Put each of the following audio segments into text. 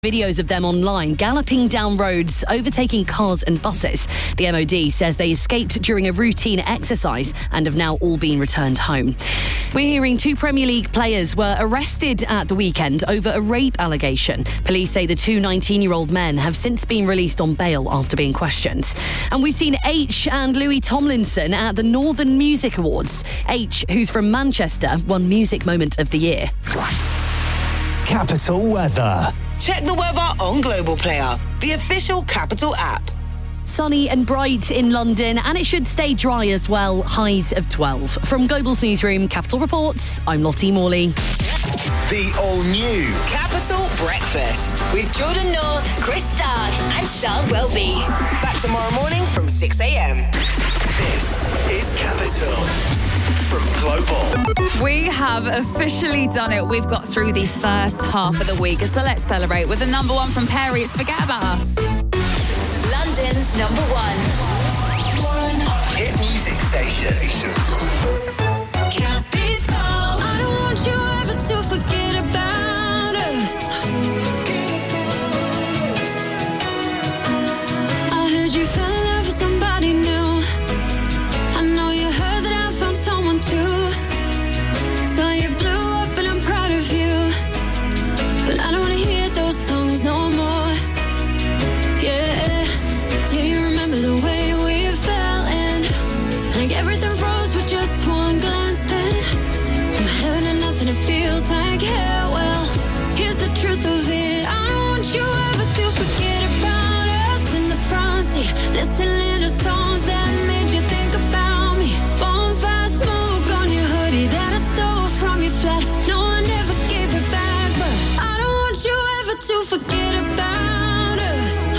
Videos of them online galloping down roads, overtaking cars and buses. The MOD says they escaped during a routine exercise and have now all been returned home. We're hearing 2 Premier League players were arrested at the weekend over a rape allegation. Police say the 2 19-year-old men have since been released on bail after being questioned. And we've seen H and Louis Tomlinson at the Northern Music Awards. H, who's from Manchester, won Music Moment of the Year. Capital Weather. Check the weather on Global Player, the official Capital app. Sunny and bright in London, and it should stay dry as well, highs of 12. From Global's newsroom, Capital Reports, I'm Lottie Morley. The all-new Capital Breakfast with Jordan North, Chris Stark and Charles Welby. Back tomorrow morning from 6 a.m. This is Capital from Global. We have officially done it. We've got through the first half of the week. So let's celebrate with the number one from Perry. It's Forget About Us. London's number one. Hit music station. Capital. I don't want you ever to forget about us. I heard you fell in love with somebody new. I know you heard that I found someone too. So you blew up and I'm proud of you. But I don't want to hear those songs no more. Yeah. Do you remember the way we fell in? Like everything froze with just one glance then. From heaven to nothing, it feels like hell. Well, here's the truth of it. I don't want you ever to forget about us in the front seat. Listening to songs that made you think about me. Bonfire smoke on your hoodie that I stole from your flat. No, I never gave it back, but I don't want you ever to forget about us.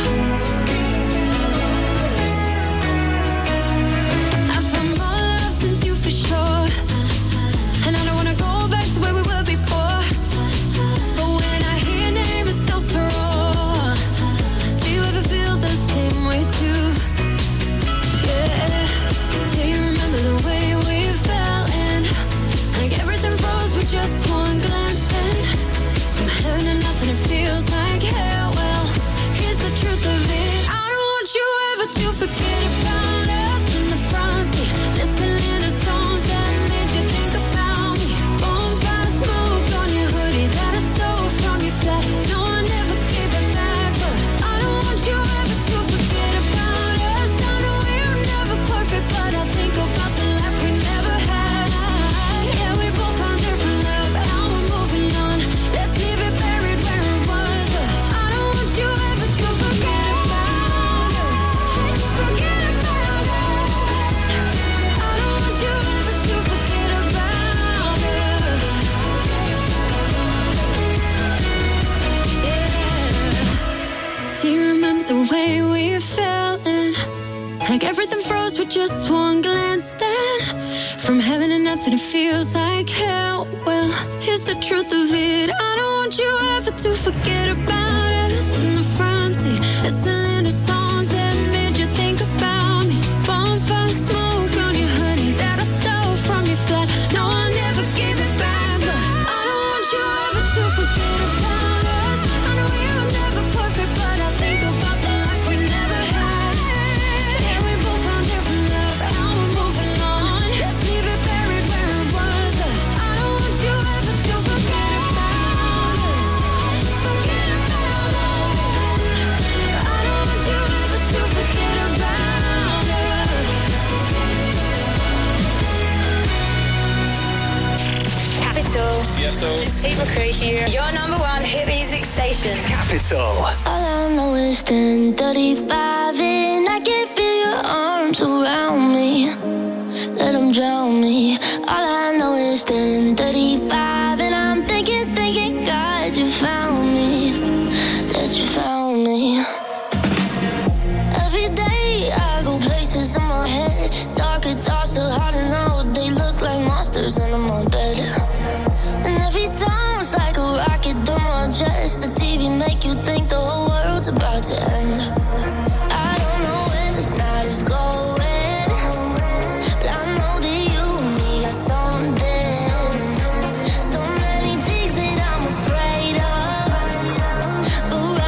I found more love since you for sure, and I don't wanna go back to where we were before. But when I hear your name, it's still so raw. Do you ever feel the same way too? Yeah. Do you remember the way we fell in? Like everything froze with just one glance then. From heaven to nothing, it feels like hell. Well, here's the truth of it. I don't want you ever to forget about us in the front seat. Listening to songs that made you think about me. Bonfire smoke on your hoodie that I stole from your flat. No, I never gave it back, but I don't want you ever to forget about us. I know we were never perfect, but I think about the life we never had. Yeah, we both found different love, and now we're moving on. Let's leave it buried where it was, but I don't want you ever to forget about us. Forget about us. I don't want you ever to forget about us. Yeah. Do you remember the way we fell in? Like everything froze with just one glance then. From heaven to nothing, it feels like hell. Well, here's the truth of it. I don't want you ever to forget about us in the front seat. Listening to songs that made you think about me. Bonfire smoke on your hoodie that I stole from your flat. No, I never gave it back, but I don't want you ever to forget about us. I know we were never perfect, but I think about the life we never had. Yeah, we both found different love, and now we're moving on. Let's leave it buried where it was, but I don't want you ever to forget about us. Forget about us. I don't want you ever to forget about us. Capital. It's Tate McRae here. Your number one hit music station. Capital. All I know is 10:35 and I can feel your arms around me. Let them drown me. All I know is 10:35 and I'm thinking, God, you found me. That you found me. Every day I go places in my head. Darker thoughts are hard to know. They look like monsters under my bed. And every time it's like a rocket through my chest. The TV make you think the whole world's about to end. I don't know where this night is going, but I know that you and me got something. So many things that I'm afraid of, but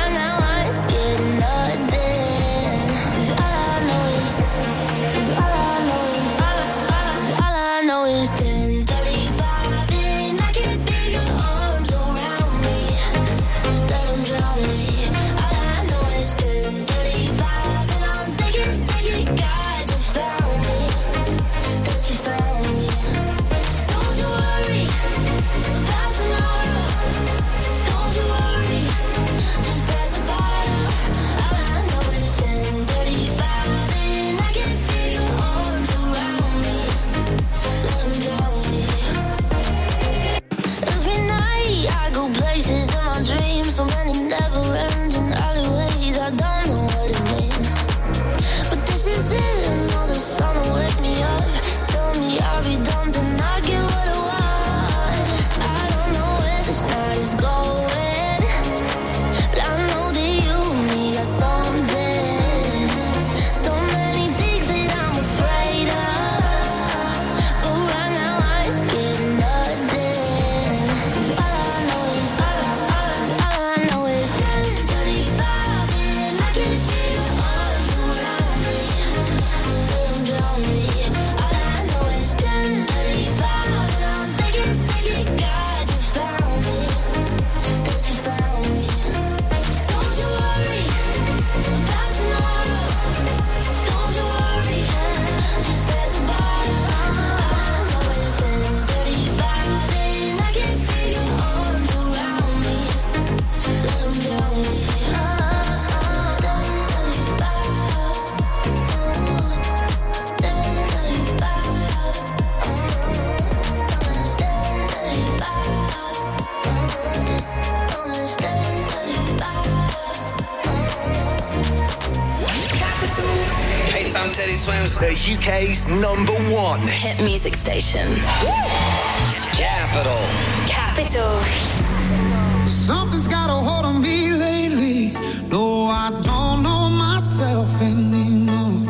I'm Teddy Swims. The UK's #1 Hit music station. Capital. Capital. Something's got a hold on me lately. No, I don't know myself anymore.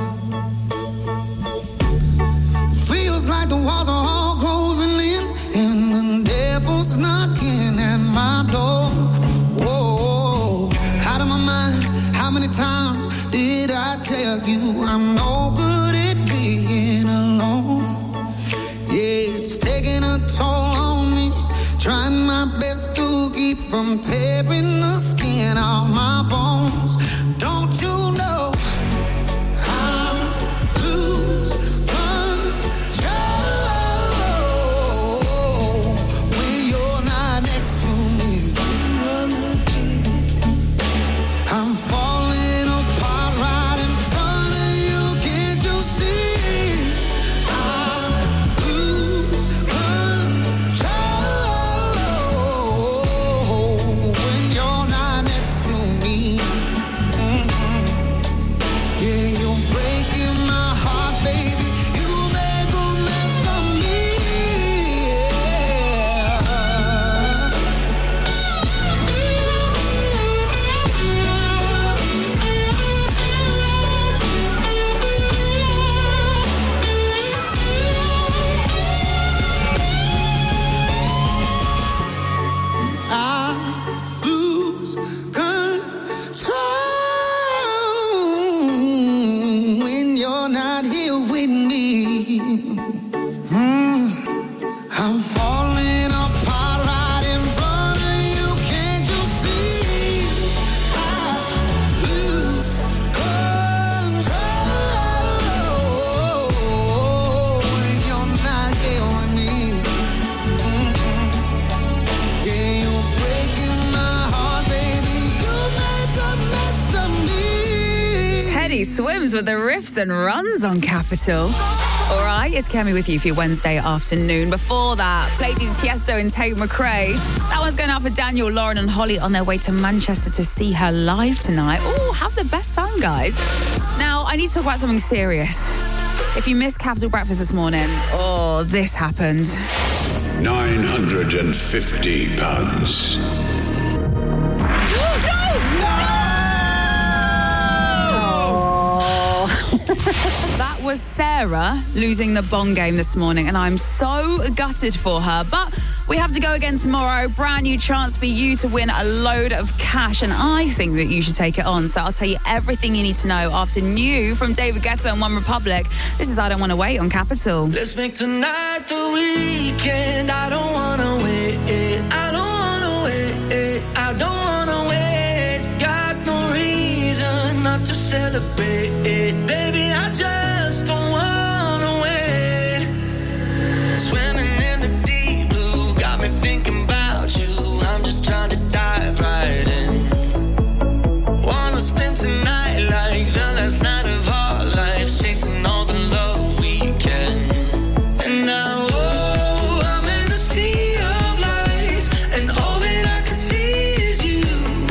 Feels like the walls are all closing in, and the devil's knocking at my door. Whoa, out of my mind. How many times did I tell you I'm no good at being alone? Yeah, it's taking a toll on me. Trying my best to keep from tearing the skin off my bones. Don't you know I lose control when you're not next to me? I'm falling apart right in front of you. Can't you see? I lose control when you're not next to me. Yeah, you're breaking my heart, baby. You make a mess of me. I lose control when you're not here with me. I'm falling apart right in front of you. Can't you see? I lose control when you're not here with me. Yeah, you're breaking my heart, baby. You make a mess of me. Teddy Swims with the riffs and runs on Capital. All right, it's Kemi with you for your Wednesday afternoon. Before that, played you Tiesto and Tate McRae. That one's going out for Daniel, Lauren and Holly on their way to Manchester to see her live tonight. Oh, have the best time, guys. Now, I need to talk about something serious. If you missed Capital Breakfast this morning, this happened. £950. That was Sarah losing the bong game this morning, and I'm so gutted for her. But we have to go again tomorrow. Brand new chance for you to win a load of cash, and I think that you should take it on. So I'll tell you everything you need to know after New from David Guetta and One Republic. This is I Don't Want to Wait on Capital. Let's make tonight the weekend. I don't wanna wait. I don't wanna wait. I don't wanna wait. Got no reason not to celebrate. Baby, I just don't wanna wait. Swimming in the deep blue, got me thinking about you. I'm just trying to dive right in. Wanna spend tonight like the last night of our lives, chasing all the love we can. And now, I'm in a sea of lights, and all that I can see is you.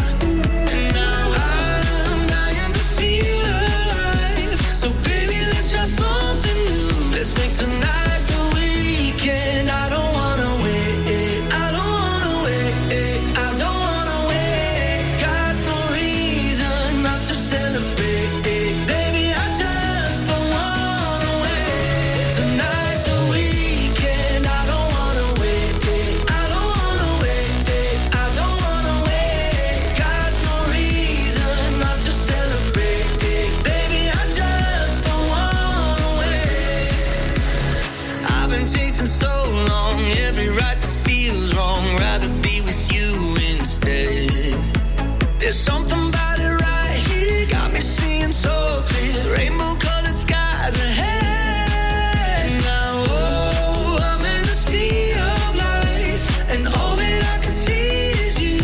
And now I'm dying to feel alive. So baby, let's try something new. Let's make tonight the weekend. I don't wanna wait. I don't wanna wait. I don't wanna wait. Got no reason not to celebrate. Baby, I just don't wanna wait. Tonight's the weekend. I don't wanna wait. I don't wanna wait. I don't wanna wait. Got no reason not to celebrate. Baby, I just don't wanna wait. I've been chasing so long, every right that feels wrong. Rather be with you instead. There's something about it right here, got me seeing so clear. Rainbow colored skies ahead. Now, I'm in a sea of lights, and all that I can see is you.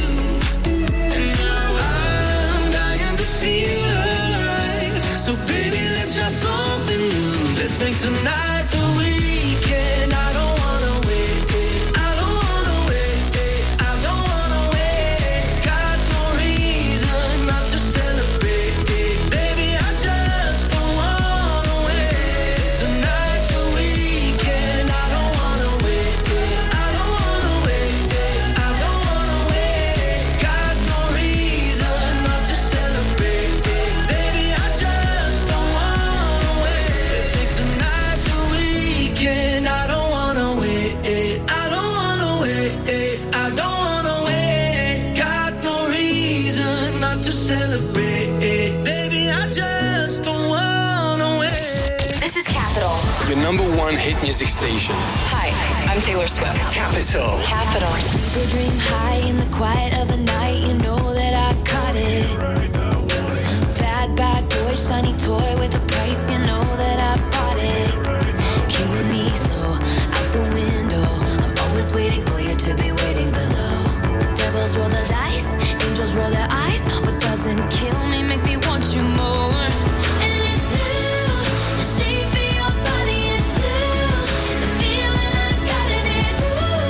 And now I'm dying to feel alive. So baby, let's try something new. Let's make tonight the weekend. I don't wanna wait. I don't wanna wait. I don't wanna wait. Got no reason not to celebrate. Baby, I just don't wanna not to celebrate. Baby, I just don't wanna wait. This is Capital. Your number one hit music station. Hi, I'm Taylor Swift. Capital. Capital. People dream high in the quiet of the night. You know that I caught it. Bad, bad boy, shiny toy with a price. You know that I bought it. Killing me slow out the window. I'm always waiting for you to be waiting below. Devils roll the dice, angels roll their eyes. What doesn't kill me makes me want you more. And it's blue, the shape of your body is blue. The feeling I got in it's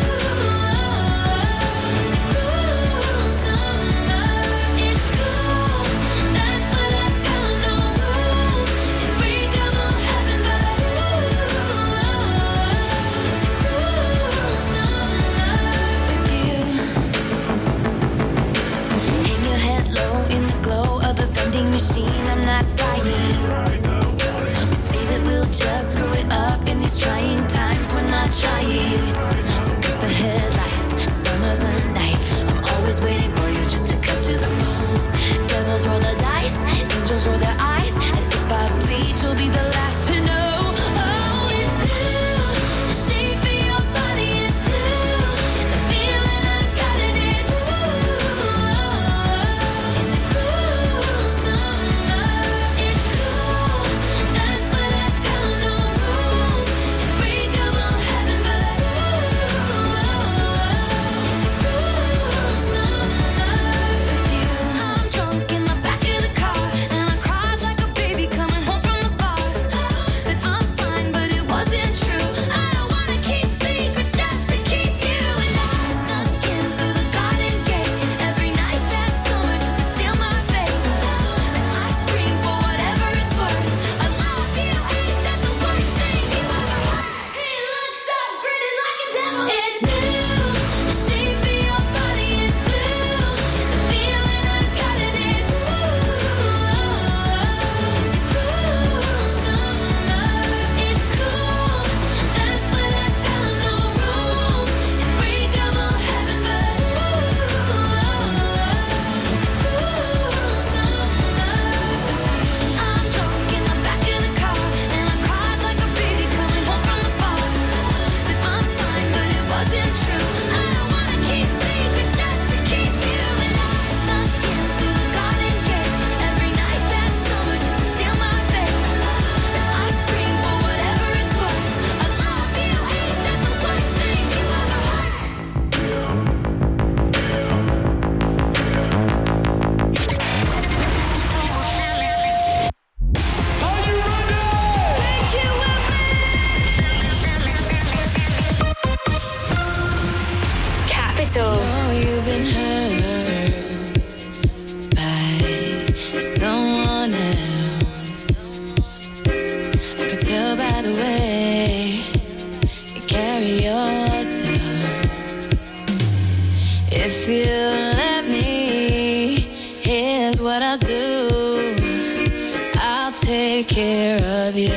it's a cruel summer. It's cool, that's what I tell 'em, no rules. Unbreakable heaven, but it's a cruel summer with you. Hang your head low in the glow of the vending machine. I'm not dying. We say that we'll just screw it up in these trying times. We're not trying. So cut the headlights. Summer's a knife. I'm always waiting for you just to cut to the bone. Devils roll the dice. Angels roll their eyes. And if I bleed, you'll be the last to know. Oh, it's blue. The shape of your body is blue. The feeling I got in it's it's a cruel summer. It's cool. That's what I tell 'em, no rules. Unbreakable heaven, but it's a cruel summer with you. I'm drunk in the back of the car, and I cried like a baby coming home from the bar. Said I'm fine, but it wasn't true. I don't wanna keep secrets just to keep you. And I snuck in through the garden gate every night that summer just to seal my fate. And I scream for whatever it's worth. I love you, ain't that the worst thing you ever heard? He looks so gritty like a devil. It's blue, the shape of your body is blue. The feeling I got in it's it's a cruel summer. It's cool, that's what I tell 'em, no rules. Unbreakable heaven, but it's a cruel summer. I'm drunk in the back of the car, and I cried like a baby coming home from the bar. Said I'm fine, but it wasn't true. I don't wanna keep secrets just to keep you. And I snuck in through the garden gate every night that summer just to seal my fate. And I scream for whatever it's worth. I love you, ain't that the worst thing you ever heard? Are you ready? Thank you, Capital. know you've been hurt by someone else. I could tell by the way you carry yourself. If you let me, here's what I'll do. I'll take care of you.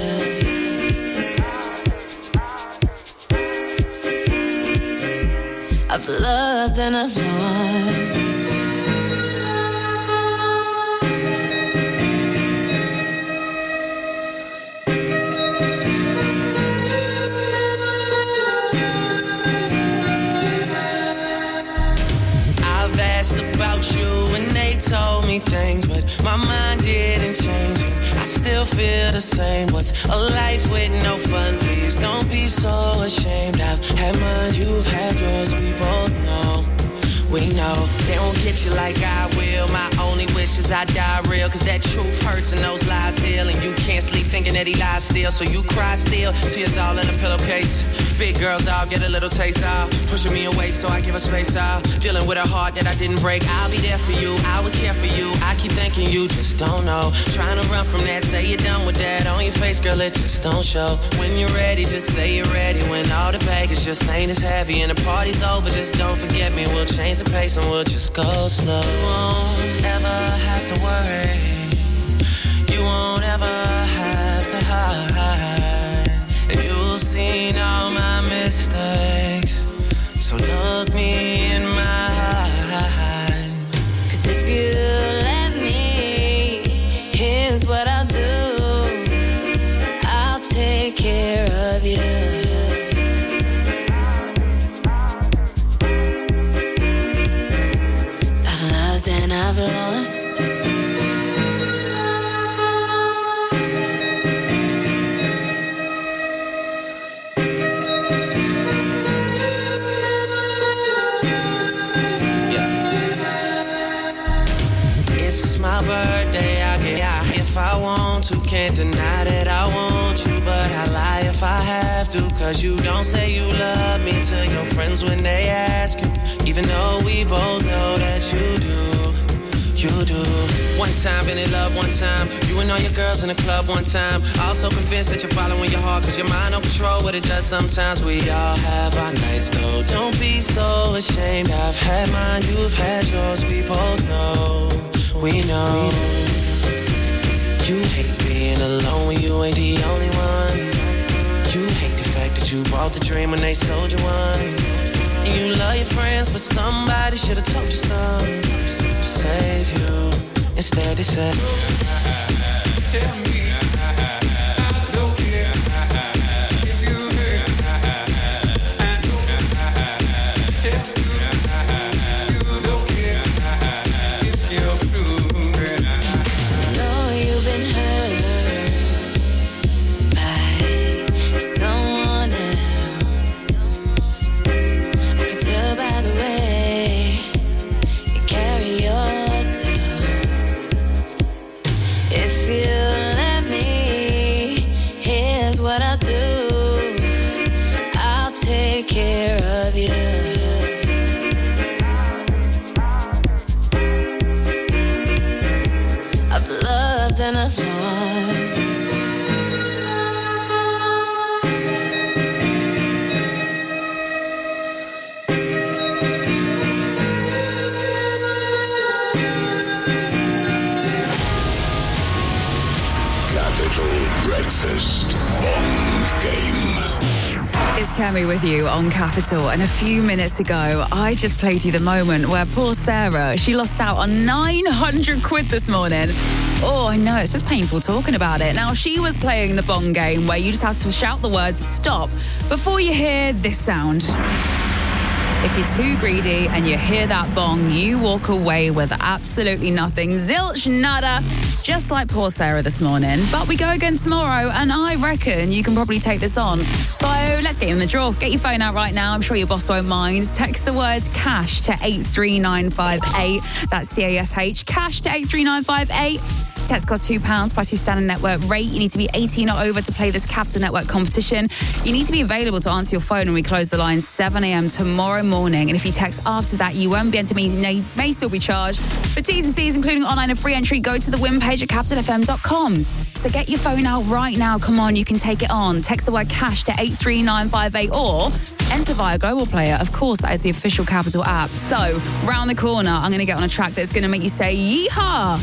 I've loved and I've lost. I've asked about you and they told me things, but my mind didn't change and I still feel the same. What's a life with no fun? Please don't be so ashamed. I've had mine, you've had yours, we both know. We know they won't get you like I will. My only wish is I die real, cause that truth hurts and those lies heal. And you can't sleep thinking that he lies still, so you cry still. Tears all in a pillowcase. Big girls all get a little taste out, pushing me away so I give her space out. Dealing with a heart that I didn't break. I'll be there for you, I would care for you. I keep thinking you just don't know. Trying to run from that, say you're done with that. On your face, girl, it just don't show. When you're ready, just say you're ready. When all the baggage just ain't as heavy and the party's over, just don't forget me. We'll change the pace and we'll just go slow. You won't ever have to worry. You won't ever have to hide. And you've seen all my mistakes, so look me in my eyes. Cause if you my birthday, I get high if I want to. Can't deny that I want you, but I lie if I have to. Cause you don't say you love me to your friends when they ask you. Even though we both know that you do. You do. One time, been in love one time. You and all your girls in the club one time. Also convinced that you're following your heart, cause your mind don't control what it does sometimes. We all have our nights though. Don't be so ashamed. I've had mine, you've had yours. We both know, we know. You hate being alone when you ain't the only one. You hate the fact that you bought the dream when they sold you one. And you love your friends, but somebody should've told you something to save you. Instead they said, tell me. Kemi with you on Capital, and a few minutes ago I just played you the moment where poor Sarah, she lost out on 900 quid this morning. Oh, I know, it's just painful talking about it. Now, she was playing the bong game where you just have to shout the word stop before you hear this sound. If you're too greedy and you hear that bong, you walk away with absolutely nothing. Zilch, nada. Just like poor Sarah this morning. But we go again tomorrow, and I reckon you can probably take this on. So let's get you in the draw. Get your phone out right now. I'm sure your boss won't mind. Text the word cash to 83958. That's CASH. Cash to 83958. Text costs £2 plus your standard network rate. You need to be 18 or over to play this Capital Network competition. You need to be available to answer your phone when we close the line 7 a.m. tomorrow morning. And if you text after that, you won't be entered. You may still be charged. For T's and C's, including online and free entry, go to the win page at capitalfm.com. So get your phone out right now. Come on, you can take it on. Text the word cash to 83958 or enter via Global Player. Of course, that is the official Capital app. So, round the corner, I'm going to get on a track that's going to make you say yeehaw.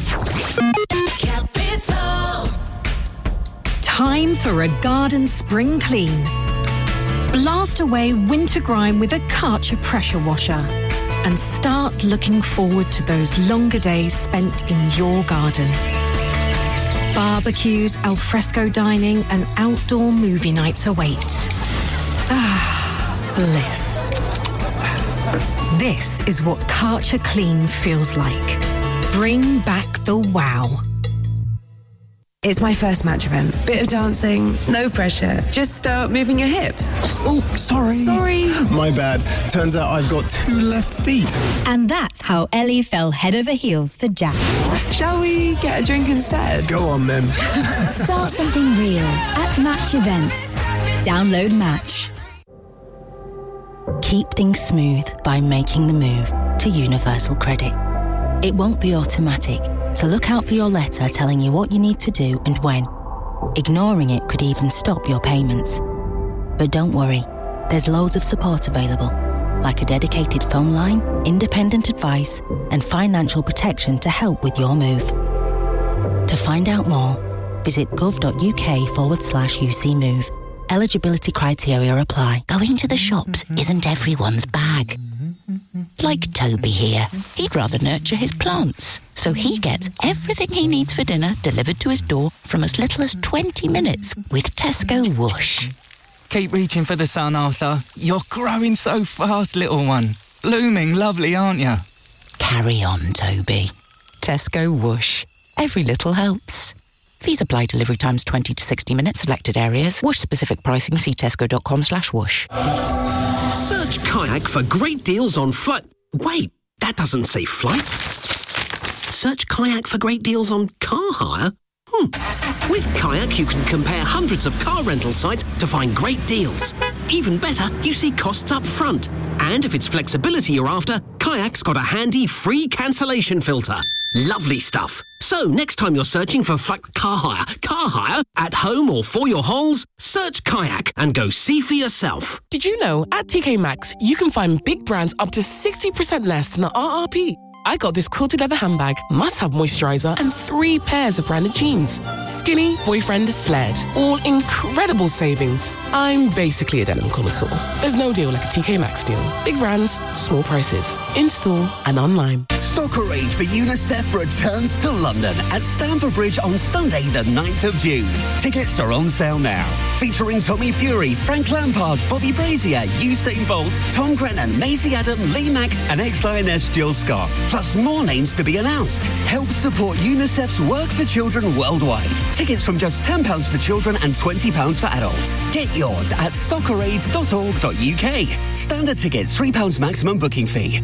Capital. Time for a garden spring clean. Blast away winter grime with a Karcher pressure washer and start looking forward to those longer days spent in your garden. Barbecues, alfresco dining and outdoor movie nights await. Ah, bliss. This is what Karcher Clean feels like. Bring back the wow. It's my first match event. Bit of dancing, no pressure. Just start moving your hips. Oh, sorry. Sorry. My bad. Turns out I've got 2 left feet. And that's how Ellie fell head over heels for Jack. Shall we get a drink instead? Go on then. Start something real at Match Events. Download Match. Keep things smooth by making the move to Universal Credit. It won't be automatic, so look out for your letter telling you what you need to do and when. Ignoring it could even stop your payments. But don't worry, there's loads of support available, like a dedicated phone line, independent advice, and financial protection to help with your move. To find out more, visit gov.uk/UC Move. Eligibility criteria apply. Going to the shops isn't everyone's bag. Like Toby here. He'd rather nurture his plants. So he gets everything he needs for dinner delivered to his door from as little as 20 minutes with Tesco Whoosh. Keep reaching for the sun, Arthur. You're growing so fast, little one. Blooming lovely, aren't you? Carry on, Toby. Tesco Whoosh. Every little helps. Fees apply. Delivery times 20 to 60 minutes. Selected areas. Whoosh specific pricing. See tesco.com/whoosh. Search Kayak for great deals on flight. Wait, that doesn't say flights. Search Kayak for great deals on car hire? With Kayak, you can compare hundreds of car rental sites to find great deals. Even better, you see costs up front. And if it's flexibility you're after, Kayak's got a handy free cancellation filter. Lovely stuff. So next time you're searching for car hire, at home or for your holes, search Kayak and go see for yourself. Did you know at TK Maxx, you can find big brands up to 60% less than the RRP? I got this quilted leather handbag, must-have moisturizer, and 3 pairs of branded jeans. Skinny, boyfriend, flared. All incredible savings. I'm basically a denim connoisseur. There's no deal like a TK Maxx deal. Big brands, small prices. In-store and online. Soccer Aid for UNICEF returns to London at Stamford Bridge on Sunday the 9th of June. Tickets are on sale now. Featuring Tommy Fury, Frank Lampard, Bobby Brazier, Usain Bolt, Tom Grennan, Maisie Adam, Lee Mack and ex-Lioness Jill Scott. Plus more names to be announced. Help support UNICEF's work for children worldwide. Tickets from just £10 for children and £20 for adults. Get yours at socceraids.org.uk. Standard tickets, £3 maximum booking fee.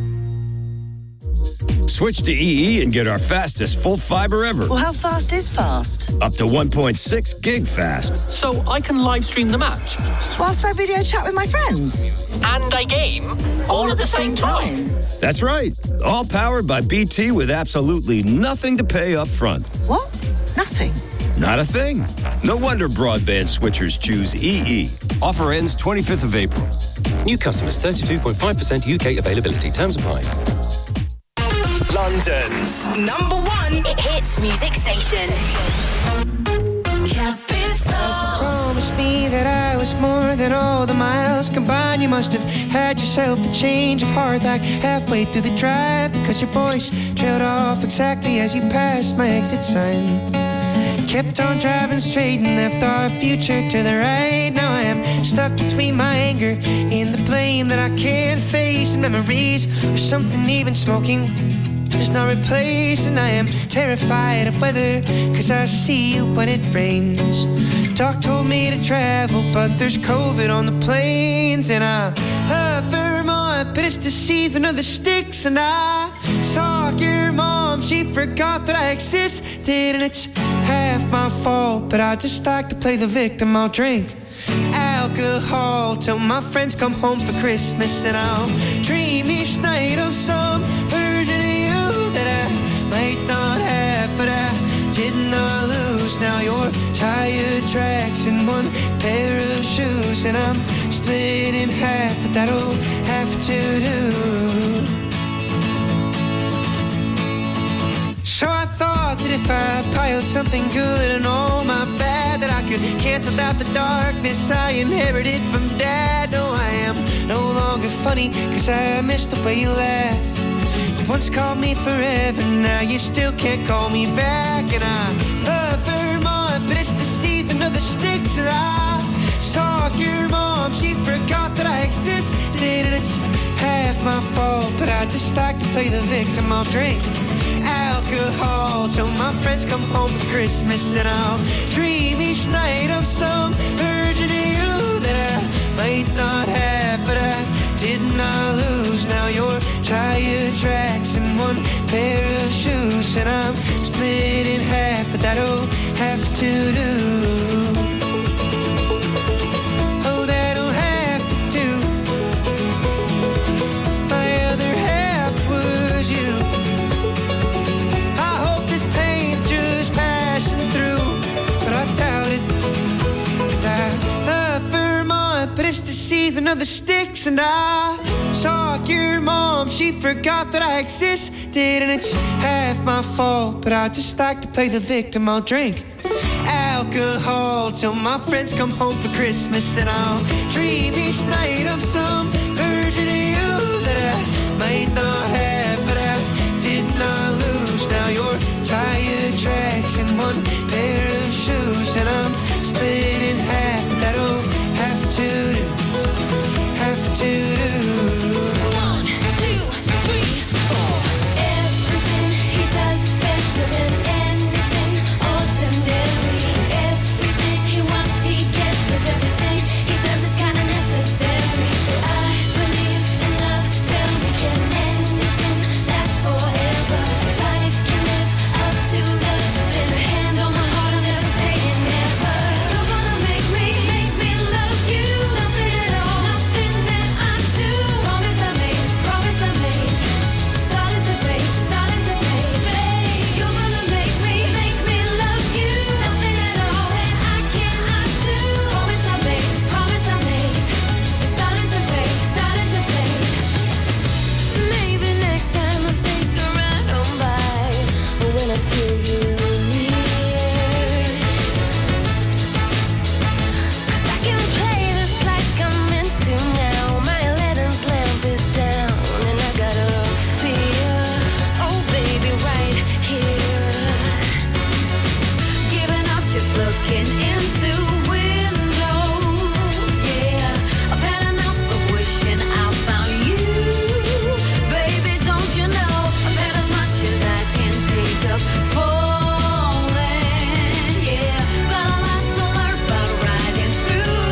Switch to EE and get our fastest full fiber ever. Well, how fast is fast? Up to 1.6 gig fast. So I can live stream the match. Whilst I video chat with my friends. And I game. All at the same time. That's right. All powered by BT with absolutely nothing to pay up front. What? Nothing? Not a thing. No wonder broadband switchers choose EE. Offer ends 25th of April. New customers, 32.5% UK availability. Terms apply. London's #1 hit music station. Capital. Promised me that I was more than all the miles combined. You must have had yourself a change of heart like halfway through the drive, because your voice trailed off exactly as you passed my exit sign. Kept on driving straight and left our future to the right. Now I am stuck between my anger and the blame that I can't face, and memories or something even smoking is not replaced. And I am terrified of weather, cause I see you when it rains. Doc told me to travel, but there's COVID on the planes. And I love Vermont, but it's the season of the sticks. And I saw your mom, she forgot that I existed. And it's half my fault, but I just like to play the victim. I'll drink alcohol till my friends come home for Christmas. And I'll dream each night of some version of you that I might not have, but I did not lose. Now your tire tracks in one pair of shoes, and I'm split in half, but that'll have to do. So I thought that if I piled something good and all my bad, that I could cancel out the darkness I inherited from Dad. No, I am no longer funny, cause I miss the way you laugh. You once called me forever, now you still can't call me back. And I love Vermont, but it's the season of the sticks. And I saw your mom, she forgot that I existed. And it's half my fault, but I just like to play the victim. I'll drink alcohol till my friends come home for Christmas. And I'll dream each night of some version of you that I might not have, but I did not lose. Now your tire tracks in one pair of shoes, and I'm split in half, but that'll have to do. Oh, that'll have to do. My other half was you. But it's the season of the sticks. And I saw your mom, she forgot that I existed. And it's half my fault, but I just like to play the victim. I'll drink alcohol till my friends come home for Christmas. And I'll dream each night of some version of you that I might not have, but I did not lose. Now your tire tracks in one pair of shoes, and I'm split in half. That'll have to do, have to do. 1, 2, 3, 4. Everything he does better than anything ordinary. Everything he wants he gets, 'cause everything he does is kinda necessary. I wanna feel you near. 'Cause I can play this like I'm meant to now. My Aladdin's lamp is down and I got a fear. Oh baby, right here. Giving up, just looking into windows. Yeah, I've had enough of wishing I found you. Baby, don't you know I've had as much as I can take up falling. Yeah, got a lot to learn about riding through.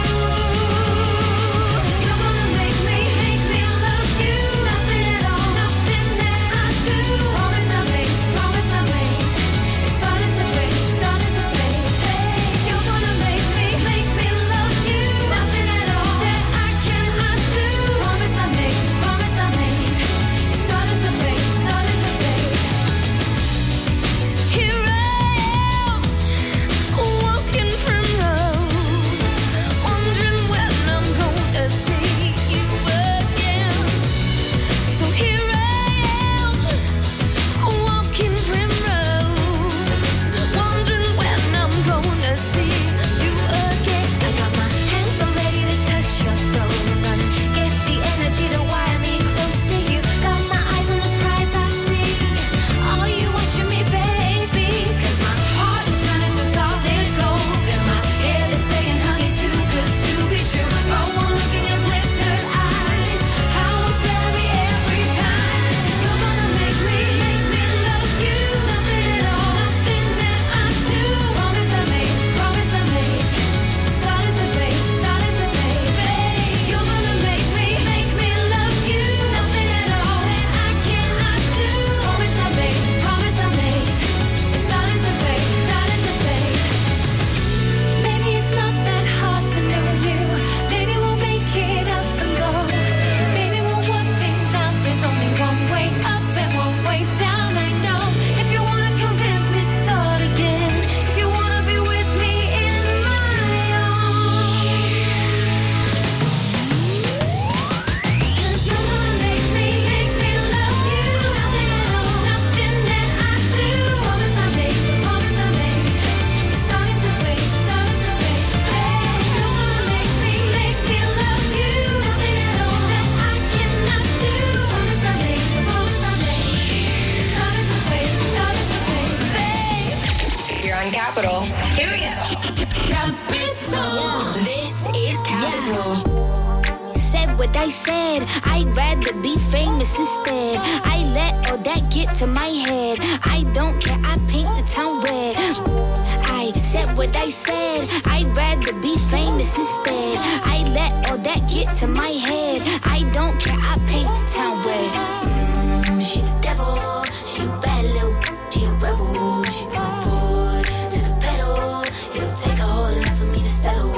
You're gonna make me love you. Nothing at all, nothing that I do. Promise I made, promise I made. It's starting to fade, starting to fade. Hey, you're gonna make me love you. Nothing at all that I cannot do. Promise I made, promise I made. It's starting to fade, starting to fade. Here I am, walking primrose, wondering when I'm gonna see you again. So here I am, walking primrose, wondering when I'm gonna see you again. I got my hands all ready to touch your soul. I'm gonna get the energy to wire me close to you. Got my eyes on the prize I see. Are you watching me, baby? 'Cause my heart is turning to solid gold, and my head is saying, honey, too good to be true. But one look in your glittered eyes, how it's very every time. You're gonna make me love you. Nothing at all, nothing that I do. Promise I made, promise I made. Starting to fade, starting to fade. Babe, you're gonna make me love you. Nothing at all that I cannot do. Promise I made, promise I made. It's starting to fade, starting to fade. Maybe it's not that hard to know you. Maybe we'll make it up and go. Maybe we'll work things out. There's only one way up and one way down. I know. If you wanna convince me, start again. If you wanna be with me in my arms. 'Cause you're gonna make me love you. Nothing at all, nothing that I do. Promise I made, promise I made. It's starting to fade, starting to fade. Hey, you're gonna make me love you. Nothing at all that I cannot do. Promise I made, promise I made. It's starting to fade, starting to fade. Babe, You're on Capital. Here we go. Capital. This is Capital. Said what I said, I'd rather be famous instead. I let all that get to my head. I don't care, I paint the town red. I said what I said, I'd rather be famous instead. I let all that get to my head. I don't care, I paint the town red. She the devil, she a bad little, she a rebel. She bring her forward to the pedal. It'll take a whole lot for me to settle.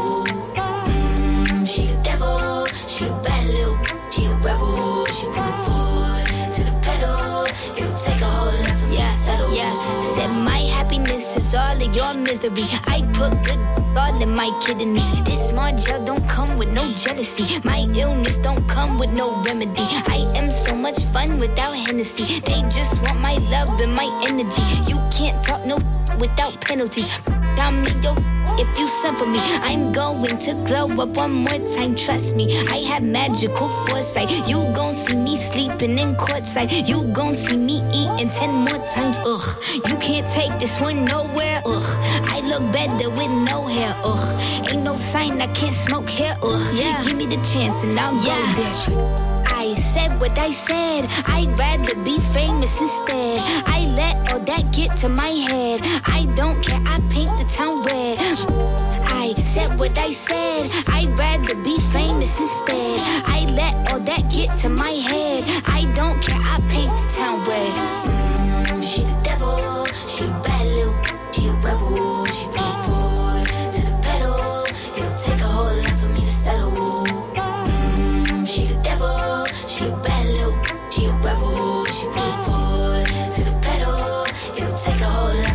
She the devil, she a bad little, she a rebel. She bring her forward to the pedal. It'll take a whole lot for me to settle. Yeah, said my happiness is all of your misery. I put good all in my kidneys. This small gel don't come with no jealousy. My illness don't come with no remedy. I am so much fun without Hennessy. They just want my love and my energy. You can't talk no without penalties. I'm in your if you send for me. I'm going to glow up one more time, trust me. I have magical foresight. You gon' see me sleeping in courtside. You gon' see me eating 10 more times, ugh. You can't take this one nowhere, ugh. I look better with no hair, ugh. Ain't no sign I can't smoke hair, ugh. Yeah. Give me the chance and I'll go there. I said what I said, I'd rather be famous instead. I let all that get to my head. I don't care, I paint the town red. I said what I said, I'd rather be famous instead. I let all that get to my head. I don't care, I paint the town red. She the devil, she a bad little, she a rebel. She bring her forward to the pedal. It'll take a whole lot for me to settle. She the devil, she a bad little, she a rebel. She bring her forward to the pedal. It'll take a whole lot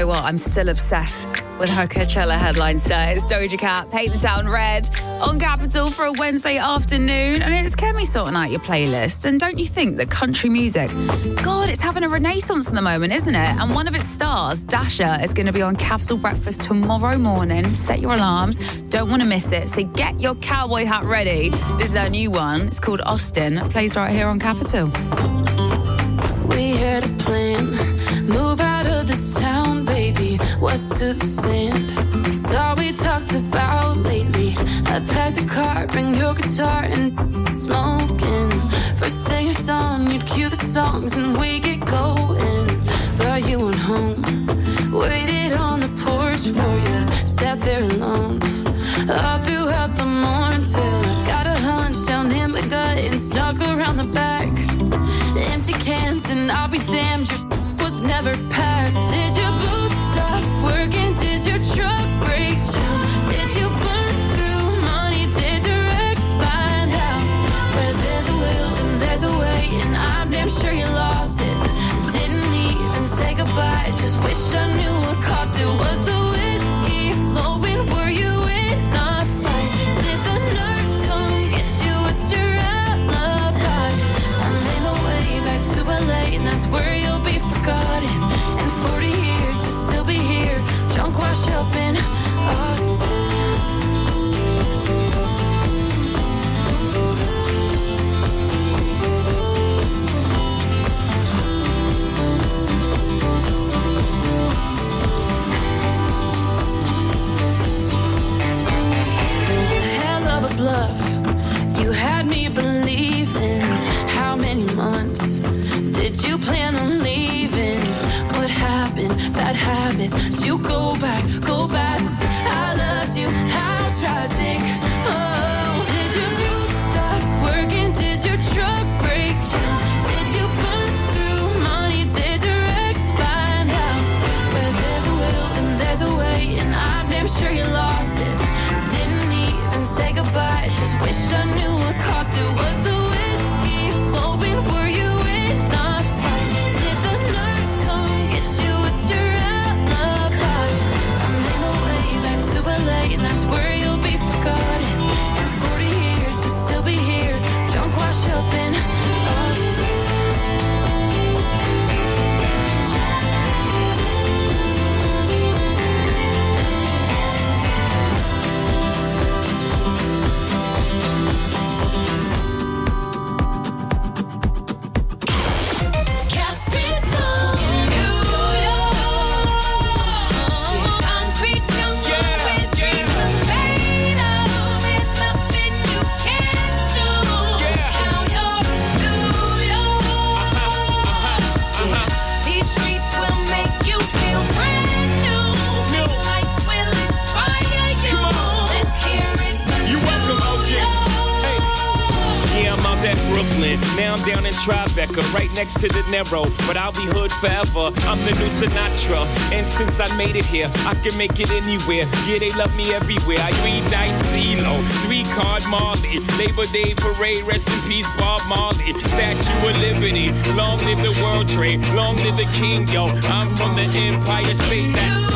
know what? I'm still obsessed with her Coachella headline set. It's Doja Cat, Paint the Town Red on Capital for a Wednesday afternoon. And it's Kemi sorting out your playlist. And don't you think that country music, God, it's having a renaissance at the moment, isn't it? And one of its stars, Dasha, is going to be on Capital Breakfast tomorrow morning. Set your alarms. Don't want to miss it. So get your cowboy hat ready. This is our new one. It's called Austin. It plays right here on Capital. We had a plan, move out of this town, baby, west to the sand. It's all we talked about lately. I packed a car, bring your guitar and smoking. First thing at dawn, you'd cue the songs and we get going. But you went home, waited on the porch for you, sat there alone. All throughout the morning till I got a hunch down in my gut and snuck around the back. Empty cans and I'll be damned, your was never packed. Did your boots stop working? Did your truck break down? Did you burn through money? Did your ex find out? Where there's a will and there's a way, and I'm damn sure you lost it. Didn't even say goodbye, just wish I knew what cost it. Was the whiskey flowing? Were you in a fight? Did the nurse come get you? What's your alibi? I'm in my way back to LA, and that's where you'll be forgotten. In 40 years, you'll still be here, drunk, washed up in Austin. Bluff. You had me believing. How many months did you plan on leaving? What happened? Bad habits. Did you go back? Go back. I loved you. How tragic. Oh, did your boots stop working? Did your truck break down? Did you burn through money? Did your ex find out? Where there's a will and there's a way, and I'm damn sure you lost it. Didn't even say goodbye, just wish I knew what cost it. Was the whiskey flowing? Were you in a fight? Did the nurse come get you? What's your alibi? I'm in my way back to LA, and that's where you'll be forgotten. In 40 years, you'll still be here, drunk, washed up in Austin. Now I'm down in Tribeca, right next to De Niro, but I'll be hood forever. I'm the new Sinatra, and since I made it here, I can make it anywhere. Yeah, they love me everywhere. I 3-dice CeeLo, 3-card Marley, Labor Day Parade, rest in peace Bob Marley, Statue of Liberty, long live the World Trade, long live the King, yo. I'm from the Empire State, that's...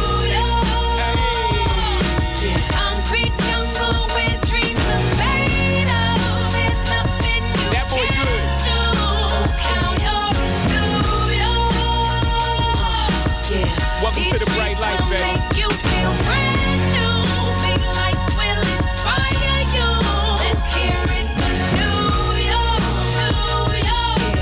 Welcome to the bright light, baby. Make you feel brand new. Big lights will inspire you. Let's hear it for New York, New York,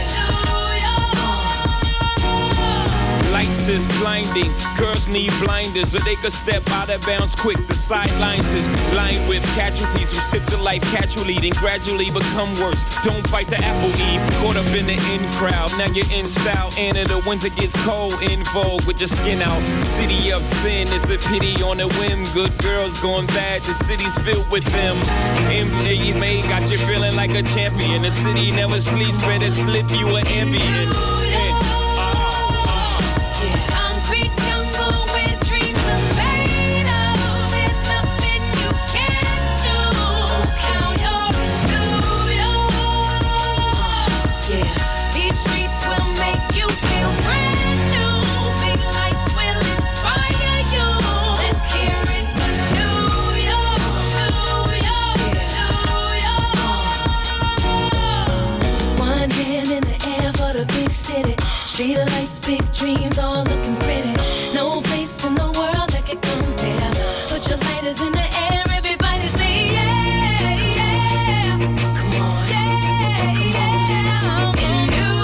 New York. Lights is blinding. Girls need blinders, or they could step out of bounds quick. The sidelines is lined with casualties who sip the life casually, then gradually become worse. Don't bite the apple, Eve. Caught up in the in crowd. Now you're in style, and in the winter gets cold. In vogue with your skin out. City of sin, it's a pity on a whim. Good girls going bad, the city's filled with them. MJ's made, got you feeling like a champion. The city never sleeps, better slip you an Ambien. These streets will make you feel brand new. Big lights will inspire. lights, big dreams, all looking pretty. No place in the world that could compare. Put your lighters in the air, everybody say yeah, yeah. Come on, yeah, yeah. In New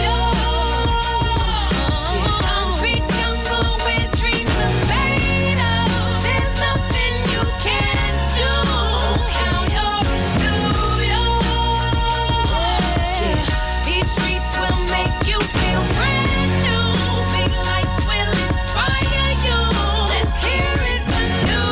York, concrete jungle where dreams are made of. There's nothing you can't do. Now you're in New York. These streets will make you feel brand new. Big lights will inspire you. Let's hear it for New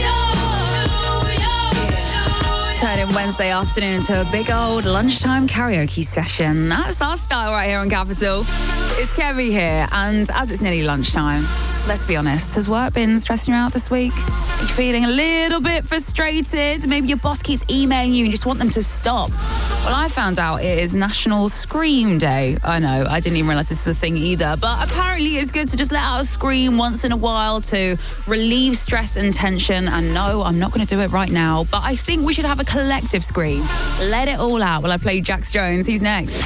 York. Turning Wednesday afternoon into a big old lunchtime karaoke session. That's our style right here on Capital. It's Kemi here, and as it's nearly lunchtime, let's be honest, has work been stressing you out this week? Are you feeling a little bit frustrated? Maybe your boss keeps emailing you and you just want them to stop. Well, I found out it is National Scream Day. I know, I didn't even realise this was a thing either, but apparently it's good to just let out a scream once in a while to relieve stress and tension. And no, I'm not going to do it right now, but I think we should have a collective scream. Let it all out while I play Jax Jones. He's next.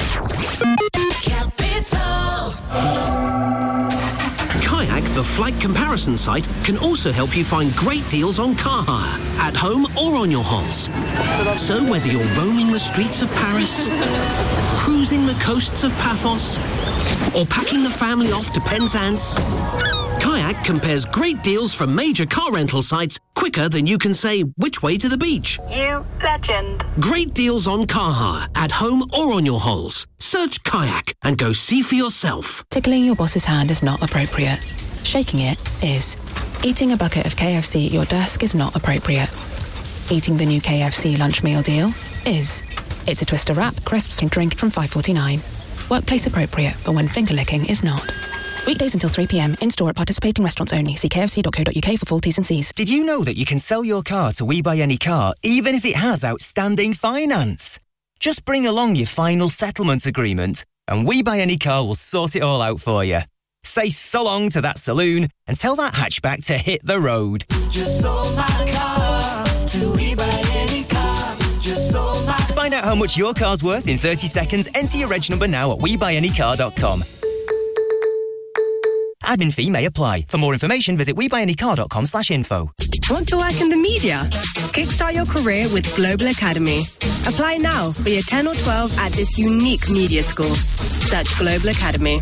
Kayak, the flight comparison site, can also help you find great deals on car hire, at home or on your holes. So whether you're roaming the streets of Paris, cruising the coasts of Paphos, or packing the family off to Penzance, Kayak compares great deals from major car rental sites quicker than you can say which way to the beach. You legend. Great deals on car hire, at home or on your holes. Search Kayak and go see for yourself. Tickling your boss's hand is not appropriate. Shaking it is. Eating a bucket of KFC at your desk is not appropriate. Eating the new KFC lunch meal deal is. It's a Twister wrap, crisps and drink from $5.49. Workplace appropriate, but when finger licking is not. Weekdays until 3 p.m. In-store at participating restaurants only. See kfc.co.uk for full T's and C's. Did you know that you can sell your car to We Buy Any Car even if it has outstanding finance? Just bring along your final settlement agreement and We Buy Any Car will sort it all out for you. Say so long to that saloon and tell that hatchback to hit the road. Just sold my car to We Buy Any Car. Just sold my... To find out how much your car's worth in 30 seconds, enter your reg number now at WeBuyAnyCar.com. Admin fee may apply. For more information, visit WeBuyAnyCar.com/info. Want to work in the media? Kickstart your career with Global Academy. Apply now for your 10 or 12 at this unique media school. Search Global Academy.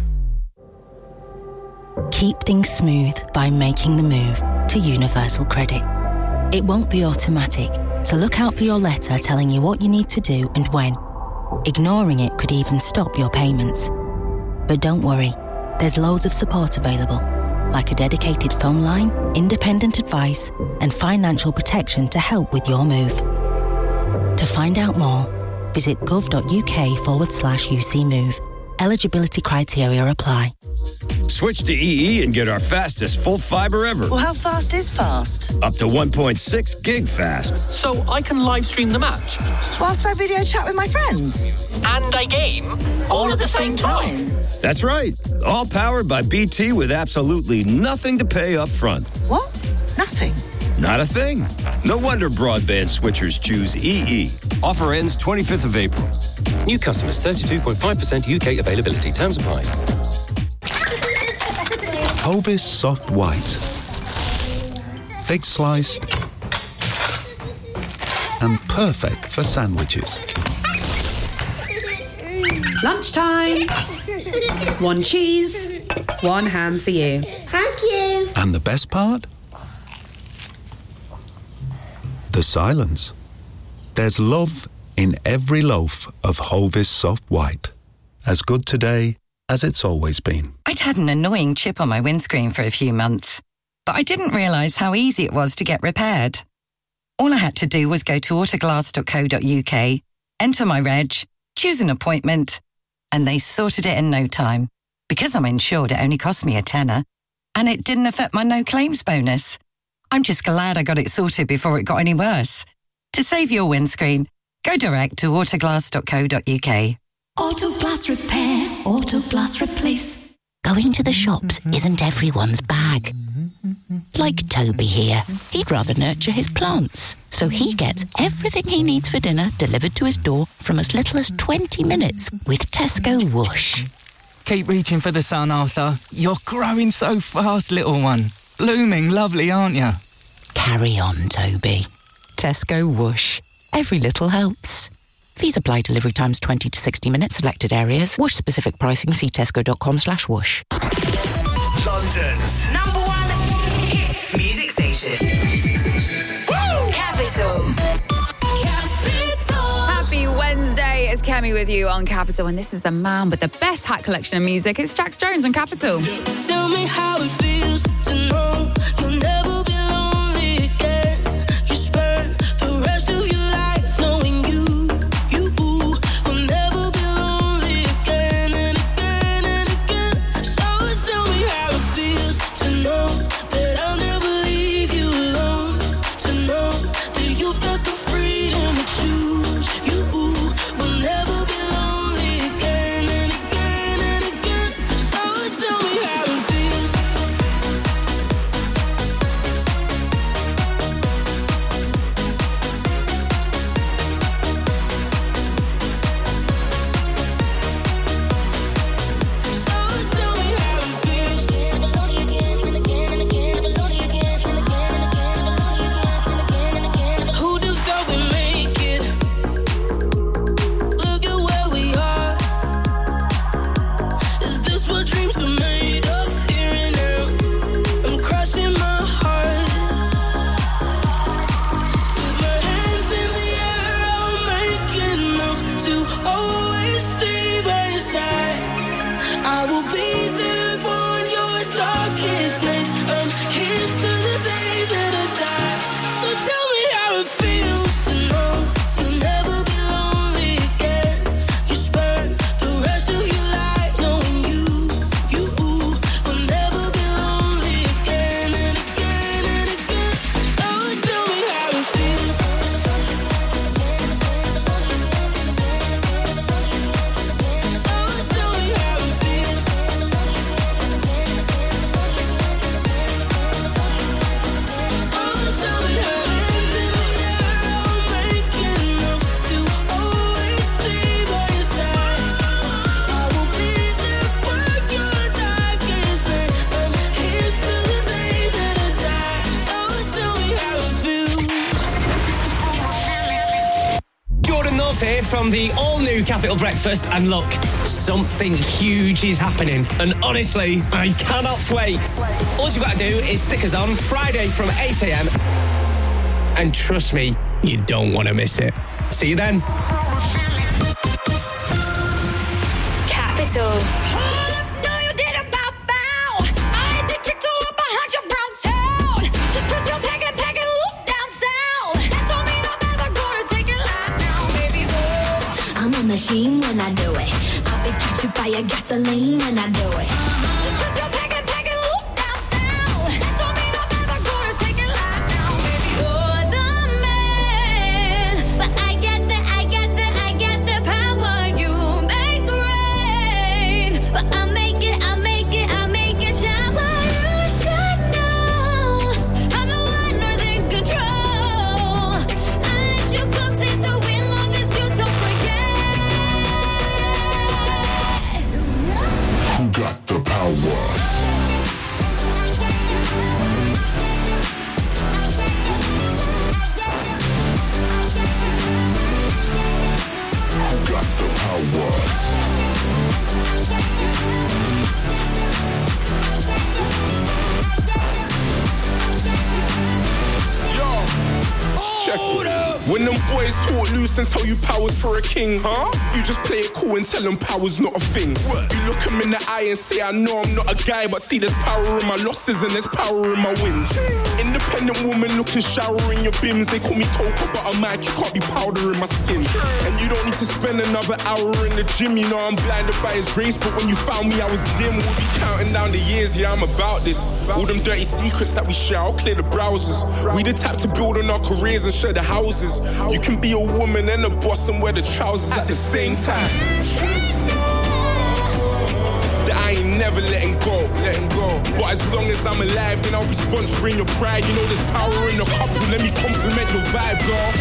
Keep things smooth by making the move to Universal Credit. It won't be automatic, so look out for your letter telling you what you need to do and when. Ignoring it could even stop your payments. But don't worry, there's loads of support available, like a dedicated phone line, independent advice, and financial protection to help with your move. To find out more, visit gov.uk/UC Move. Eligibility criteria apply. Switch to EE and get our fastest full fiber ever. Well, how fast is fast? Up to 1.6 gig fast. So I can live stream the match. Whilst I video chat with my friends. And I game. All at the same time. That's right. All powered by BT with absolutely nothing to pay up front. What? Nothing? Not a thing. No wonder broadband switchers choose EE. Offer ends 25th of April. New customers, 32.5% UK availability. Terms apply. Hovis Soft White. Thick sliced and perfect for sandwiches. Lunchtime. One cheese, one ham for you. Thank you. And the best part? The silence. There's love in every loaf of Hovis Soft White. As good today as it's always been. I'd had an annoying chip on my windscreen for a few months, but I didn't realise how easy it was to get repaired. All I had to do was go to autoglass.co.uk, enter my reg, choose an appointment, and they sorted it in no time. Because I'm insured, it only cost me £10, and it didn't affect my no claims bonus. I'm just glad I got it sorted before it got any worse. To save your windscreen, go direct to autoglass.co.uk. Autoglass repair, Autoglass replace. Going to the shops isn't everyone's bag. Like Toby here. He'd rather nurture his plants, so he gets everything he needs for dinner delivered to his door from as little as 20 minutes with Tesco Whoosh. Keep reaching for the sun, Arthur. You're growing so fast, little one. Blooming lovely, aren't you? Carry on, Toby. Tesco Whoosh. Every little helps. Fees apply. Delivery times 20 to 60 minutes. Selected areas. Whoosh specific pricing. See tesco.com/whoosh. London's #1 hit music station. Woo! Capital. Happy Wednesday. It's Kemi with you on Capital, and this is the man with the best hat collection of music. It's Jax Jones on Capital. Tell me how it feels to know you'll never be lonely again. You spend the rest of your life knowing you will never be lonely again and again and again. So tell me how it feels to know that I'll never leave you alone. To know that you've got the freedom to choose. You will never be lonely again and again and again. So tell me how it feels. So tell me how it feels. Never lonely again and again and again. Never lonely again and again and again. Never lonely again and again and again. Who'd have thought we'd make it? Look at where we are. Is this what dreams are made of? Here and now, I'm crossing my heart. With my hands in the air, I'll make enough to always stay by your side. I will be there for your darkest night. I'm here till the day that I die. So tell me how it feels to know you'll never be lonely again. You spend the rest of your life knowing you will never be lonely again and again and again. So tell me how it feels. So tell me how it feels. So tell me how it feels. Hands in the air, I'll make enough to always stay by your side. I will be there for your darkest night. I'm here till the day that I die. So tell me how it feels. Jordan North here from the all-new Capital Breakfast, and look, something huge is happening, and honestly, I cannot wait. All you've got to do is stick us on Friday from 8 a.m, and trust me, you don't want to miss it. See you then. Capital. I'm a machine when I do it. I'll be catching fire, gasoline when I do it. Just 'cause you're packing, whoop down sound. That don't mean I'm never gonna take it live now, baby. You're the man, but I get the power. You make rain, but I make it shower. You should know I'm the one who's in control. I let you come take the wind long as you don't forget. Who got the power? Who got the power? Check it. When them boys talk loose and tell you power's for a king, huh? You just play it cool and tell them power's not a thing. You look them in the eye and say, I know I'm not a guy, but see there's power in my losses and there's power in my wins. Independent woman looking showering your bims. They call me Cocoa, but I'm Mike, you can't be powder in my skin. And you don't need to spend another hour in the gym. You know I'm blinded by his grace, but when you found me I was dim. We'll be counting down the years, yeah, I'm about this. All them dirty secrets that we share, I'll clear the browsers. We the type to build on our careers and share the houses. You can be a woman and a boss and wear the trousers at the same time. That I ain't never letting go. But as long as I'm alive, then I'll be sponsoring your pride. You know there's power in the couple, let me compliment your vibe, girl.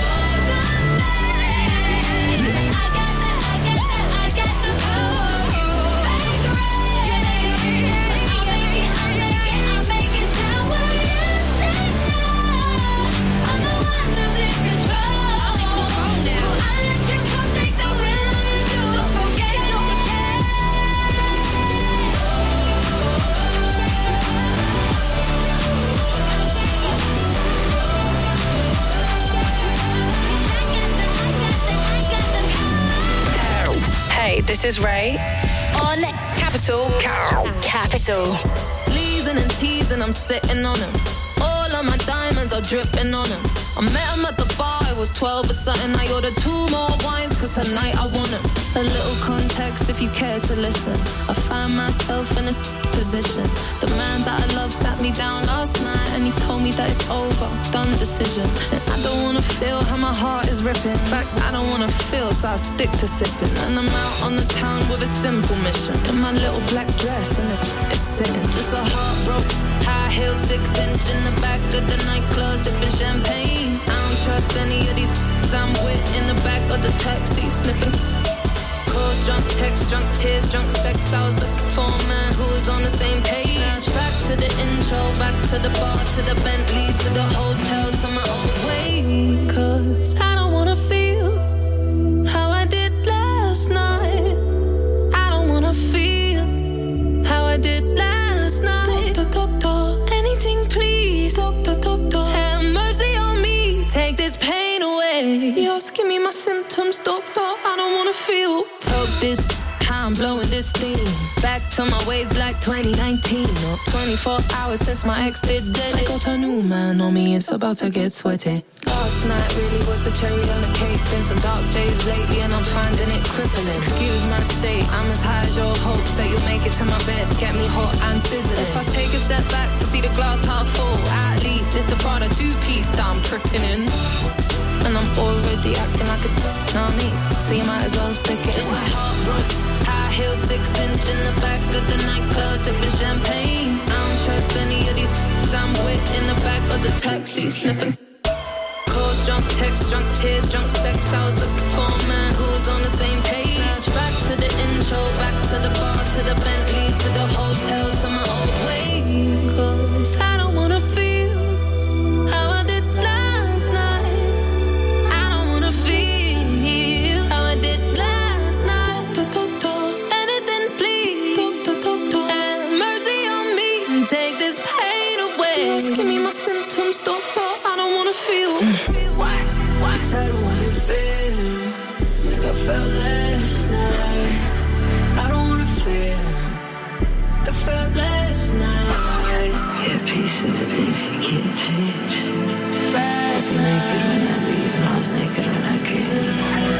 This is Ray. On Capital. Capital. Sleazing and teasing, I'm sitting on him. All of my diamonds are dripping on him. I met him at the bar, I was 12 or something. I ordered 2 more wines, cause tonight I want him. A little context if you care to listen. I find myself in a position. The man that I love sat me down last night and he told me that it's over, done decision. And I don't wanna feel how my heart is ripping. In fact, I don't wanna feel, so I stick to sipping. And I'm out on the town with a simple mission. In my little black dress and it's sitting. Just a heartbroken high heel 6-inch in the back of the nightclub sipping champagne. I don't trust any of these I'm with in the back of the taxi sniffing. Calls, drunk texts, drunk tears, drunk sex. I was looking for a man who was on the same page. Back to the intro, back to the bar, to the Bentley, to the hotel, to my old way. Cause I don't wanna feel how I did last night. I don't wanna feel how I did last night. Doctor, anything please. Doctor, have mercy on me. Take this pain away. You're asking me my symptoms, doctor. I don't wanna feel. Talk this, how I'm blowing this steam. Back to my ways like 2019. Or 24 hours since my ex did dead. I got a new man on me, it's about to get sweaty. Last night really was the cherry on the cake. Been some dark days lately and I'm finding it crippling. Excuse my state, I'm as high as your hopes that you'll make it to my bed. Get me hot and sizzling. If I take a step back to see the glass half full, at least it's the Prada 2-piece that I'm tripping in. And I'm already acting like a know what I mean? So you might as well stick it. Just a heartbroken high heel 6-inch in the back of the nightclub sipping champagne. I don't trust any of these I'm with in the back of the taxi sniffing. Calls, drunk texts, drunk tears, drunk sex. I was looking for a man who was on the same page. Back to the intro, back to the bar, to the Bentley, to the hotel, to my old way. Cause I don't wanna feel how I did last night. I don't wanna feel how I did last night. Anything please. Have mercy on me. Take this pain away. You're asking me my symptoms, doctor. I don't wanna feel. Why? I don't wanna feel like I felt last night. I don't wanna feel like I felt last night. Yeah, peace with the things you can't change. I was naked when I leave and I was naked when I came.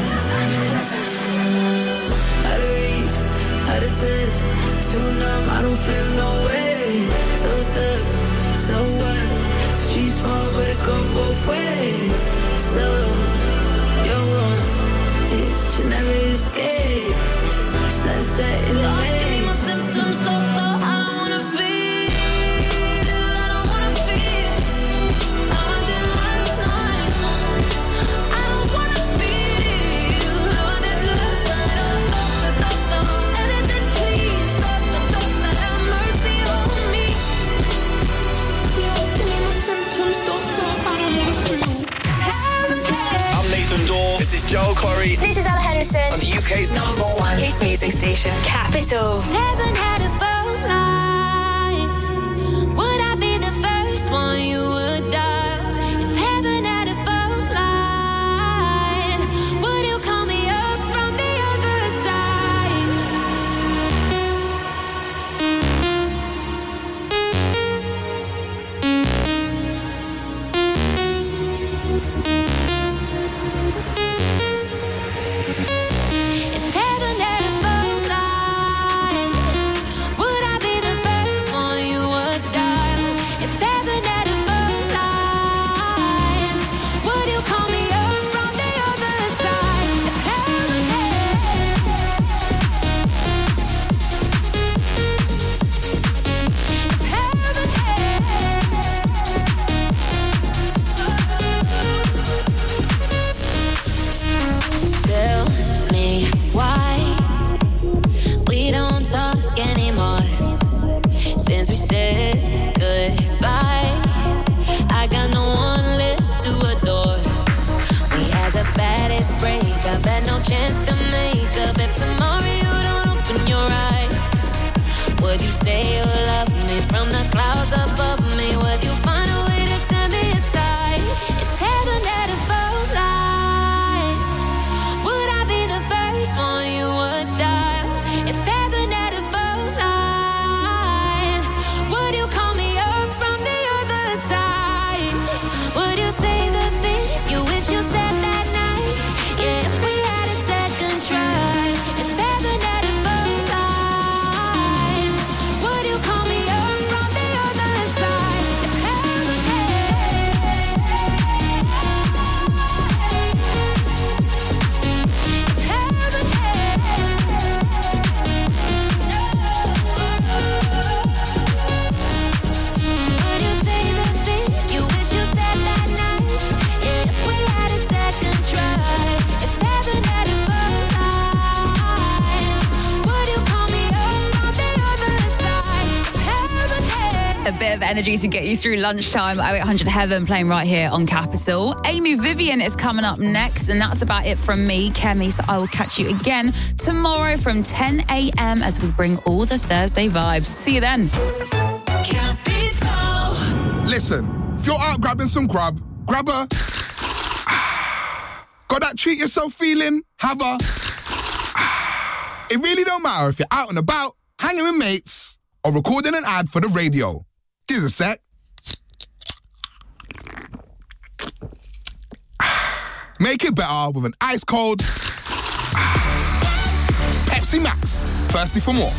Out of reach, out of touch, too numb, I don't feel no way. So stuck, so what? Street small, but it go both ways. So, you're wrong, yeah, you never escape. Sunset in the way. Give me my symptoms, doctor, I don't wanna feel. I don't wanna feel how I did last night. I don't wanna feel how I did last night. Doctor, anything please. Doctor, have mercy on me. You're asking me my symptoms, doctor, I don't wanna feel. I'm Nathan Dawe. This is Joel Corey. This is Ella Henderson. On the UK's #1 hit music station. Capital. Heaven had a phone line. Would I be the first one you would dial? If heaven had a phone line, would you call me up from the other side? If heaven had a phone line, would I be the first one you would dial? If heaven had a phone line, would you call me up from the other side? If heaven Tell me why we don't talk anymore. Since we said goodbye, I got no one left to adore. We had the baddest breakup, had no chance to make up. If tomorrow you don't open your eyes, would you say you love me from the clouds above me? Would you find a way to set me aside? If heaven had a phone line, would I be the first one you would dial? A bit of energy to get you through lunchtime. 0800 Heaven playing right here on Capital. Amy Vivian is coming up next, and that's about it from me, Kemi. So I will catch you again tomorrow from 10 a.m. as we bring all the Thursday vibes. See you then. Capital. Listen, if you're out grabbing some grub, grab a... Got that treat yourself feeling? Have a... It really don't matter if you're out and about, hanging with mates, or recording an ad for the radio. Give us a sec. Make it better with an ice cold Pepsi Max. Thirsty for more.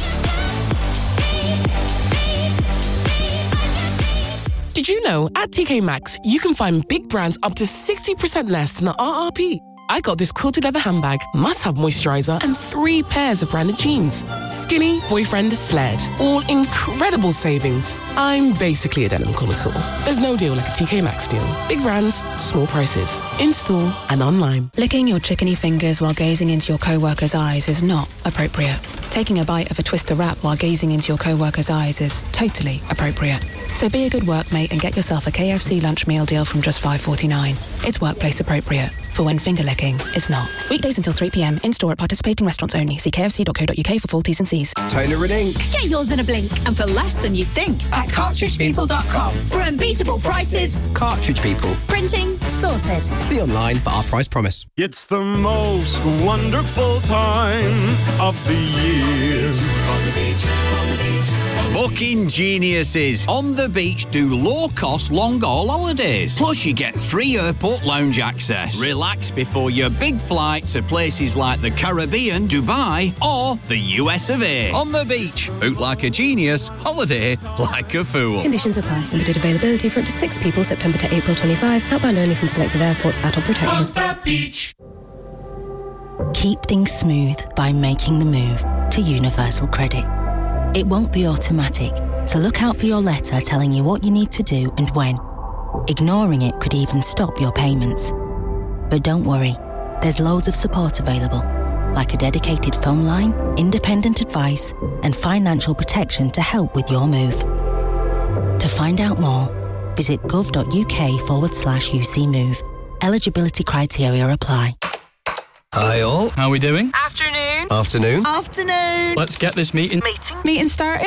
Did you know at TK Maxx, you can find big brands up to 60% less than the RRP? I got this quilted leather handbag, must-have moisturizer, and 3 pairs of branded jeans. Skinny, boyfriend, flared. All incredible savings. I'm basically a denim connoisseur. There's no deal like a TK Maxx deal. Big brands, small prices. In-store and online. Licking your chickeny fingers while gazing into your co-worker's eyes is not appropriate. Taking a bite of a Twister wrap while gazing into your co-worker's eyes is totally appropriate. So be a good workmate and get yourself a KFC lunch meal deal from just $5.49. It's workplace appropriate for when finger licking is not. Weekdays until 3 p.m. in-store at participating restaurants only. See kfc.co.uk for full T's and C's. Toner and ink. Get yours in a blink and for less than you'd think at cartridgepeople.com. For unbeatable prices. Cartridge People. Printing sorted. See online for our price promise. It's the most wonderful time of the year. On the beach, on the beach. Booking geniuses. On the beach do low-cost, long-haul holidays. Plus, you get free airport lounge access. Relax before your big flight to places like the Caribbean, Dubai, or the US of A. On the beach. Book like a genius. Holiday like a fool. Conditions apply. Limited availability for up to 6 people, September to April 25. Outbound only from selected airports. Battle protected. On the beach. Keep things smooth by making the move to Universal Credit. It won't be automatic, so look out for your letter telling you what you need to do and when. Ignoring it could even stop your payments. But don't worry, there's loads of support available, like a dedicated phone line, independent advice, and financial protection to help with your move. To find out more, visit gov.uk/UC Move. Eligibility criteria apply. Hi all. How are we doing? Afternoon. Afternoon. Afternoon. Let's get this meeting started.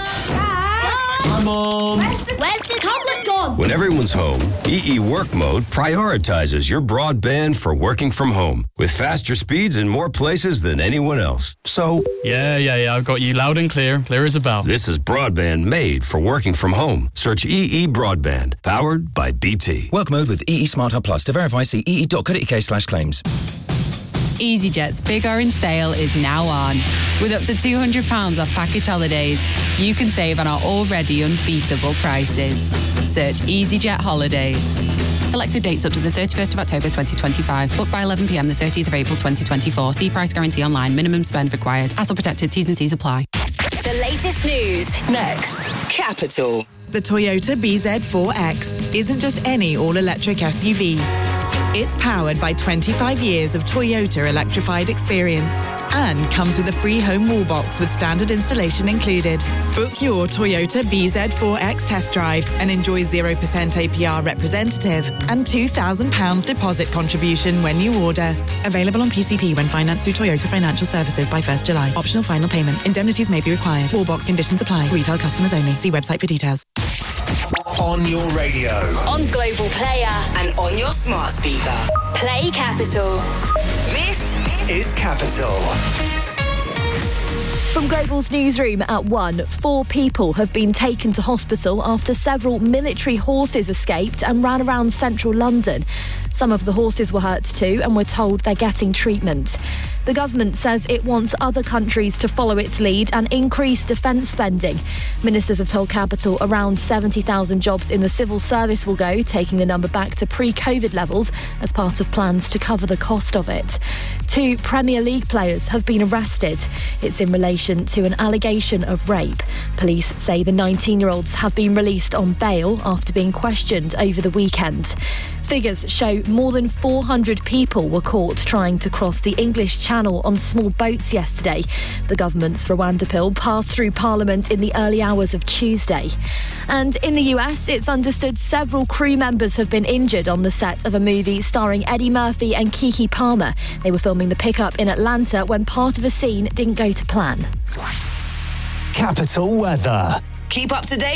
Come on. Where's the tablet gone? When everyone's home, EE Work Mode prioritizes your broadband for working from home with faster speeds in more places than anyone else. So... Yeah, I've got you loud and clear as a bell. This is broadband made for working from home. Search EE Broadband, powered by BT. Work Mode with EE Smart Hub Plus. To verify, see ee.co.uk/claims. EasyJet's Big Orange Sale is now on. With up to £200 off package holidays, you can save on our already unbeatable prices. Search EasyJet Holidays. Selected dates up to the 31st of October 2025. Book by 11 p.m. the 30th of April 2024. See price guarantee online. Minimum spend required. ATOL protected. T's and C's apply. The latest news. Next, Capital. The Toyota BZ4X isn't just any all-electric SUV. It's powered by 25 years of Toyota electrified experience and comes with a free home wall box with standard installation included. Book your Toyota BZ4X test drive and enjoy 0% APR representative and £2,000 deposit contribution when you order. Available on PCP when financed through Toyota Financial Services by 1st July. Optional final payment. Indemnities may be required. Wall box conditions apply. Retail customers only. See website for details. On your radio. On Global Player. And on your smart speaker. Play Capital. This is Capital. From Global's newsroom at 1, 4 people have been taken to hospital after several military horses escaped and ran around central London. Some of the horses were hurt too and were told they're getting treatment. The government says it wants other countries to follow its lead and increase defence spending. Ministers have told Capital around 70,000 jobs in the civil service will go, taking the number back to pre-COVID levels as part of plans to cover the cost of it. 2 Premier League players have been arrested. It's in relation to an allegation of rape. Police say the 19-year-olds have been released on bail after being questioned over the weekend. Figures show more than 400 people were caught trying to cross the English Channel on small boats yesterday. The government's Rwanda bill passed through Parliament in the early hours of Tuesday. And in the US, it's understood several crew members have been injured on the set of a movie starring Eddie Murphy and Keke Palmer. They were filming the pickup in Atlanta when part of a scene didn't go to plan. Capital weather. Keep up to date